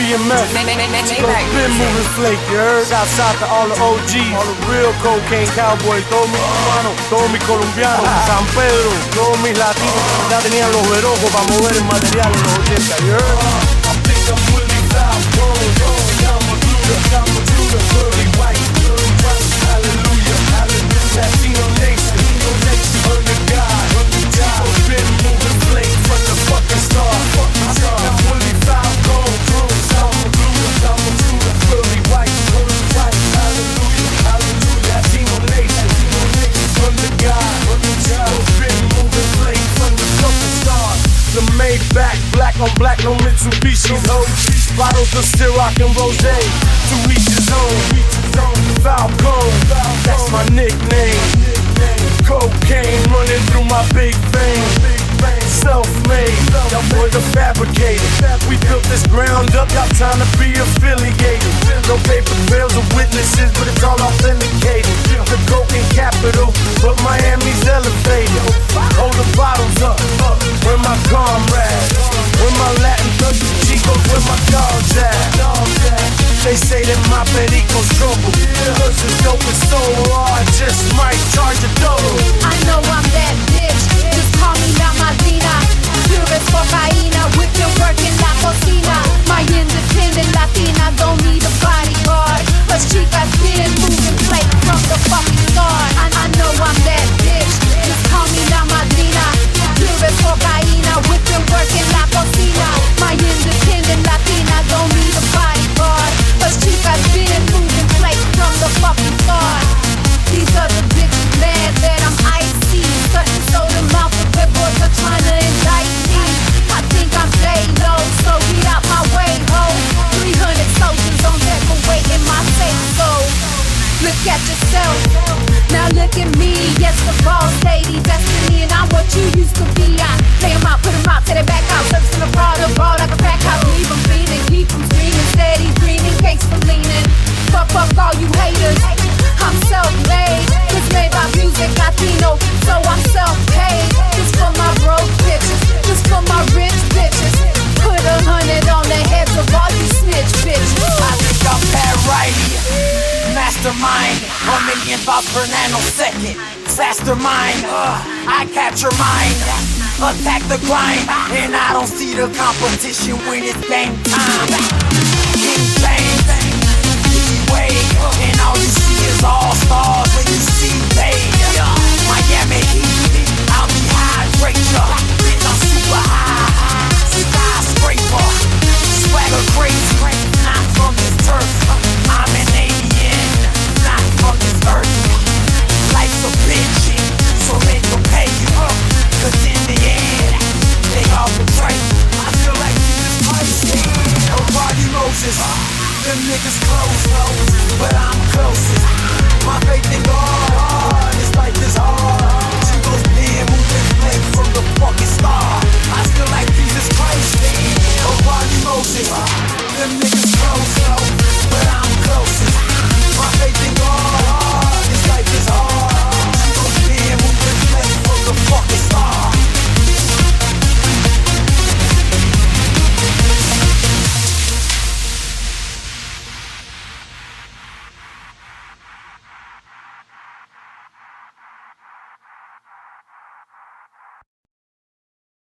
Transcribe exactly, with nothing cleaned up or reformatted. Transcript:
B M F. Been moving flake, you heard? Shouts out to all the O Gs, all the real cocaine cowboys, todos mis cubanos, todos mis colombianos, San Pedro, todos mis latinos, ya tenían los verojos para mover el material en los ochenta, you heard? I think I'm really foul, I'm a Buddha, I'm a Buddha, pearly white, pearly white, hallelujah, hallelujah, Latino nation, Latino nation, under God, under God, been moving flake from the fucking start, fucking start, I'm really foul, gold, gold, I'm a Buddha, I'm a Buddha, pearly white, pearly white, hallelujah, hallelujah, Latino nation, Latino nation, under God, under God, been moving flake from the fucking start. The Maybach, black on black, no Mitsubishi's, ho. Bottles of Ciroc and Rosé, to each his own. Falcon, that's my nickname. Cocaine running through my big vein. Self-made, y'all boys are fabricated. We built this ground up, y'all trying to be affiliated. No paper trails or witnesses, but it's all authenticated. The cocaine capital, but Miami's elevated. Hold the bottles up, where my comrades, where my Latin thugs, chicos, where my dogs at. They say that my perico's trouble, cause the dope is so raw, I just might charge a double. I know I'm that bitch, just call me La Madrina. Pure as cocaína, with the work in la cocina. My independent Latina don't need a bodyguard, cause chicas been moving flake from the fucking start. I, I know I'm that bitch, just call me La Madrina. Pure as cocaína, with the work in la cocina. My independent Latina don't need a bodyguard, cause chicas been moving flake from the fucking start. These other bitches mad that I'm icy, cutting so the mouth of the boys are trying to indict me. I think I'm J-Lo, so get out my way, ho. three hundred soldiers on deck for waiting my safe soul. Look at yourself, now look at me. Yes, the boss lady, destiny, and I'm what you used to be. I play 'em out, put 'em out, take it back out. Servicing the fraud, abroad like a crack house. Leave 'em feeling, keep 'em screaming, steady dreaming, case for leaning. Fuck, fuck all you haters, I'm self-made. It's made by music Latino, so I'm self-paid. Just for my broke bitches, just for my rich bitches. Put a hundred on the heads of all you snitch bitches. I think I'm Pat Riley, mastermind, one million thoughts per nanosecond. Faster mind, uh, I capture mine. Attack the grind, and I don't see the competition when it's game time. King James, way, and all you see is all stars when you see they. Miami Heat, I'll dehydrate ya. Bitch, I'm super high, skyscraper, swagger crazy, not from this turf. I'm an alien, not from this earth. Life's a bitch, so they can pay you up, cause in the end, they all betray. I feel like Jesus Christ, nobody Moses. Them niggas close, but I'm closest. My faith in God is like this hard.